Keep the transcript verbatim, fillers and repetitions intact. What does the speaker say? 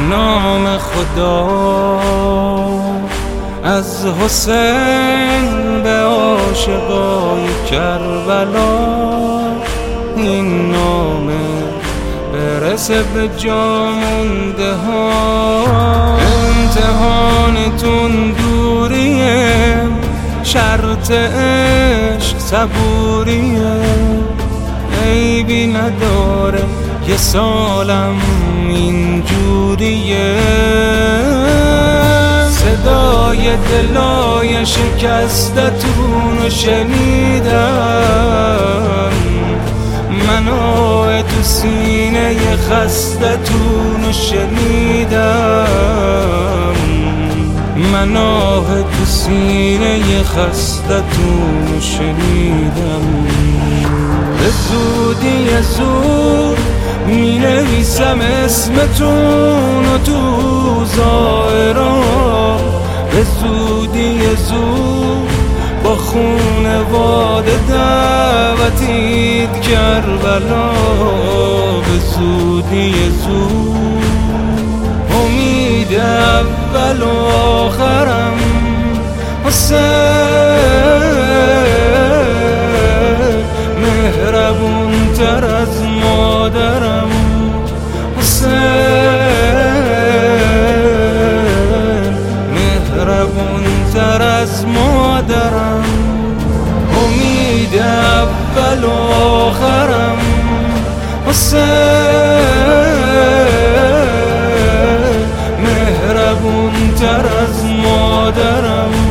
نام خدا از حسین به عاشقای کربلا، این نامه برسه به جا مونده ها. امتحانتون دوریه، شرط عشق صبوریه، عیبی نداره یه سالم اینجوریه. صدای دلای شکستتون رو شنیدم، منو تو سینه خستتون رو شنیدم، منو تو سینه خستتون رو شنیدم. به زودی زود می نویسم اسمتون و تو ظاهرا، به زودی زود با خونواده دعوتید کربلا، به زودی زود امید اول و آخرم حسین، مهربون تر از مادرم حسین، مهربون تر از مادرم، امید اول و آخرم حسین، مهربون تر از مادرم.